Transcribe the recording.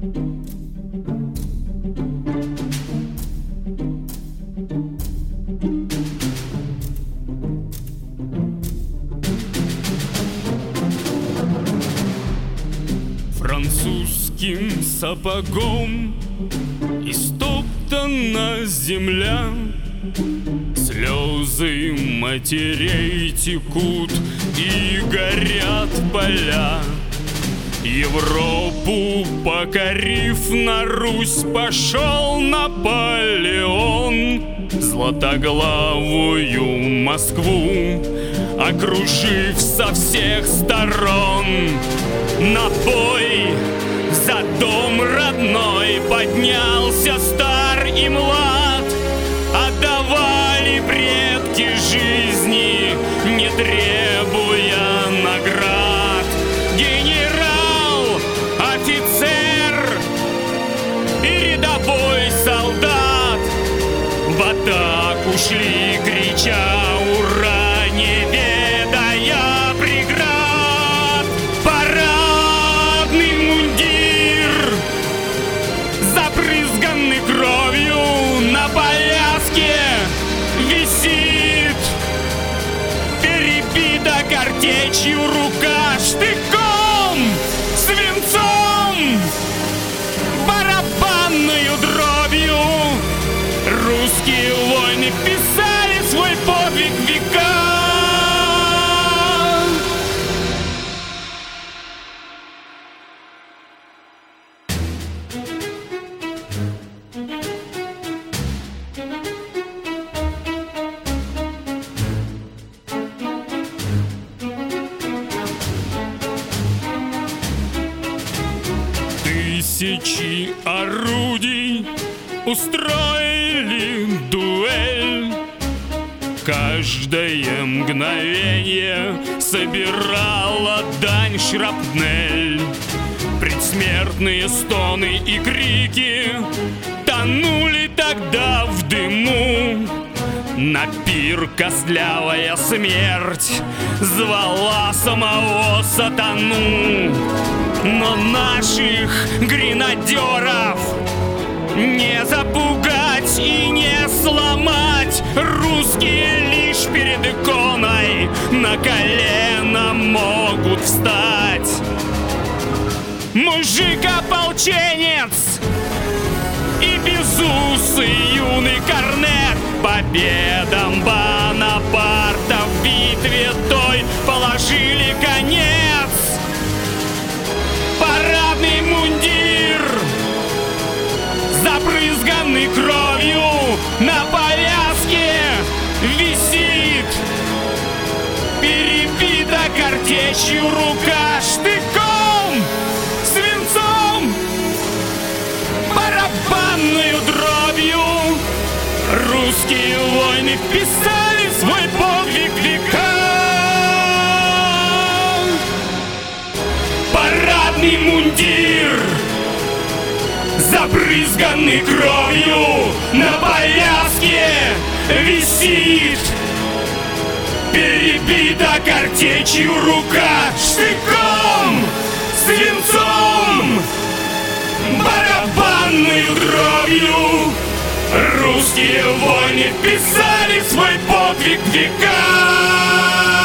Французским сапогом истоптана земля, слезы матерей текут и горят поля. Европу покорив, на Русь пошел Наполеон, златоглавую Москву окружив со всех сторон. На бой за дом родной поднялся стар и млад, отдавали предки жизни, не требуя наград. Генерал, офицер и рядовой солдат в атаку шли, крича «Ура!», не ведая преград. Парадный мундир, забрызганный кровью, на повязке висит. Перебита картечью рука, штыком, свинцом, барабанную дробью. Русские воины писали свой подвиг в века. Тысячи орудий устроили дуэль. Каждое мгновение собирала дань шрапнель. Предсмертные стоны и крики тонули тогда в дыму. На пир костлявая смерть звала самого сатану. Но наших гренадеров не запугать и не сломать. Русские лишь перед иконой на колено могут встать. Мужик-ополченец и безусый юный корнет победам Бонапарта в битве той положили конец. Парадный мундир, забрызганный кровью, на повязке висит. Перебита картечью рука, штыком, свинцом, барабанную дробью. Русские воины вписали свой подвиг в века. Парадный мундир, забрызганный кровью, на повязке висит. Перебита картечью рука, штыком, свинцом, барабанную дробью. Русские воины вписали свой подвиг в века.